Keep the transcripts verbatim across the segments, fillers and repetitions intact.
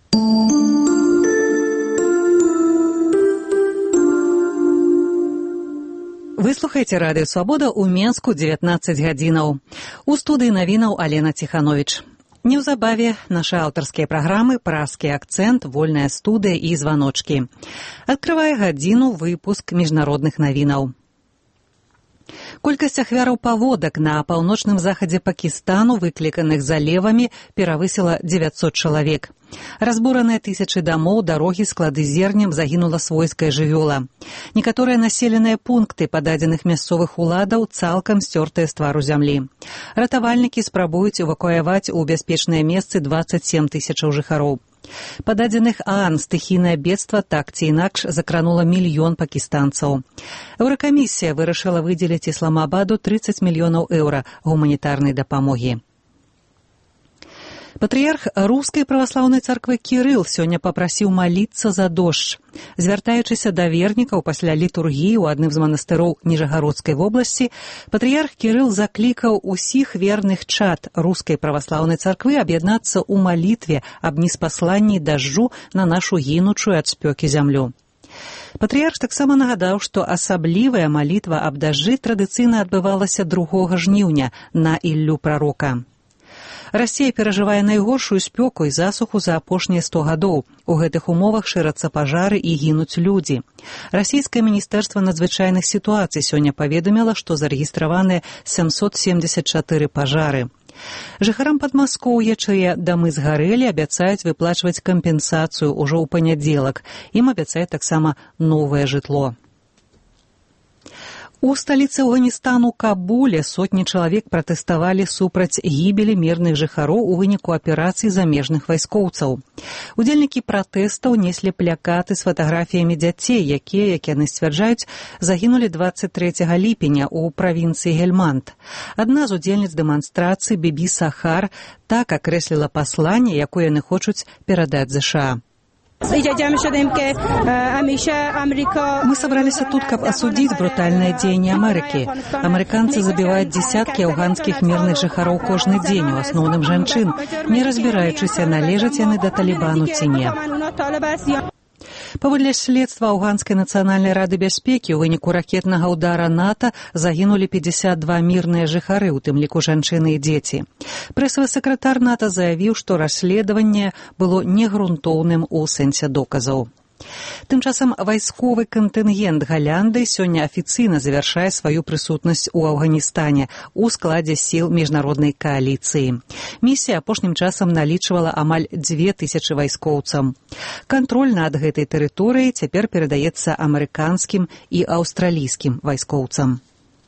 Вы слухаеце радыё «Свабода» ў Менску дзевятнаццаць гадзінаў. У студыі навінаў Алена Ціхановіч. Неўзабаве нашы аўтарскія праграмы «Празкі акцэнт», «Вольная студыя» і «Званочкі». Адкрывае гадзіну выпуск міжнародных навінаў. Колькасць ахвяраў паводак на паўночным захадзе Пакістану, выкліканых залевамі, перавысіла дзевяцьсот чалавек. Разбураныя тысячы дамоў, дарогі, склады зернем, загінула свойская жывёла. Некаторыя населеныя пункты пададзеных мясцовых уладаў цалкам сцёртыя з твару зямлі. Ратавальнікі спрабуюць эвакуяваць у бяспечныя месцы дваццаць сем тысячаў жыхароў. Па дадзеных ААН стыхійнае бедства так ці інакш закранула мільён пакістанцаў. Еўракамісія вырашыла выдзеліць Ісламабаду трыццаць мільёнаў еўра гуманітарнай дапамогі. Патрыярх рускай праваслаўнай царквы Кірыл сёння папрасіў маліцца за дождж. Звяртаючыся да вернікаў пасля літургіі ў адным з манастыроў Ніжагародскай вобласці, патрыярх Кірыл заклікаў усіх верных чад рускай праваслаўнай царквы аб'яднацца ў малітве аб неспасланні дажджу на нашу гінучую ад спёкі зямлю. Патрыярх таксама нагадаў, што асаблівая малітва аб дажджы традыцыйна адбывалася другога жніўня на Іллю прарока. Расія перажывае найгоршую спёку і засуху за апошнія сто гадоў. У гэтых умовах шырацца пажары і гінуць людзі. Расійскае міністэрства надзвычайных сітуацый сёння паведаміла, што зарэгістраваныя сямсот семдзесят чатыры пажары. Жыхарам Падмаскоўя, чые дамы згарэлі, абяцаюць выплачваць кампенсацыю ўжо ў панядзелак. Ім абяцаюць таксама новае жытло. У сталіцы Афганістану Кабуле сотні чалавек пратэставалі супраць гібелі мірных жыхароў у выніку аперацый замежных вайскоўцаў. Удзельнікі пратэстаў неслі плакаты з фатаграфіямі дзяцей, якія, як яны сцвярджаюць, загінулі дваццаць трэцяга ліпеня ў правінцыі Гельманд. Адна з удзельніц дэманстрацыі, Бібі Сахар, так акрэсліла пасланне, якое яны хочуць перадаць ЗША. Мы собрались тут, каб осудить брутальное деяние Америки. Американцы забивают десятки афганских мирных жыхароў кожны дзень, у асноўным жанчын, не разбіраючыся, належаць яны да Талібану ці не. Паводле следства Афганскай нацыянальнай рады бяспекі, у выніку ракетнага ўдара НАТО загінулі пятьдесят два мірныя жыхары, у тым ліку жанчыны і дзеці. Прэсавы сакратар НАТО заявіў, што расследаванне было негрунтоўным у сэнсе доказаў. Тым часам вайсковы кантынгент Галянды сёння афіцыйна завяршае сваю прысутнасць у Афганістане у складзе сіл міжнароднай кааліцыі. Місія апошнім часам налічвала амаль дзве тысячы вайскоўцам. Кантроль над гэтай тэрыторыяй цяпер перадаецца амерыканскім і аўстралійскім вайскоўцам.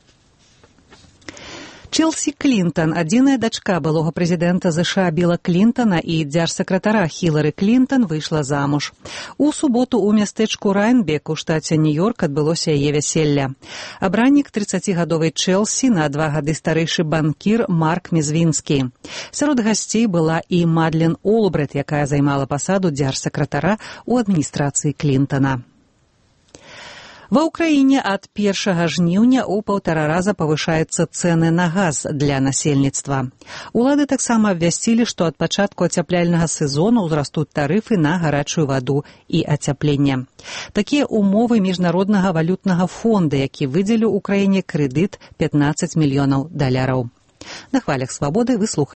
Челсі Клінтон, адзіная дачка былога прэзідэнта ЗША Біла Клінтона і дзяржсакратара Хілары Клінтон, выйшла замуж. У суботу ў мястэчку Райнбек у штаце Нью-Йорк адбылося яе вяселле. Абраннік трыццацігадовай Челсі на два гады старэйшы банкір Марк Мізвінскі. Сярод гасцей была і Мадлен Олбрэт, якая займала пасаду дзяржсакратара ў адміністрацыі Клінтона. Ва ўкраіне ад першага жніўня ў паўтара раза павышаюцца цэны на газ для насельніцтва. Улады таксама абвясцілі, што ад пачатку ацяпляльнага сезону ўзрастуць тарыфы на гарачую ваду і ацяпленне. Такія ўмовы міжнароднага валютнага фонда, які выдзеліў Украіне крэдыт пятнаццаць мільёнаў даляраў. На хвалях свабоды вы слухаеце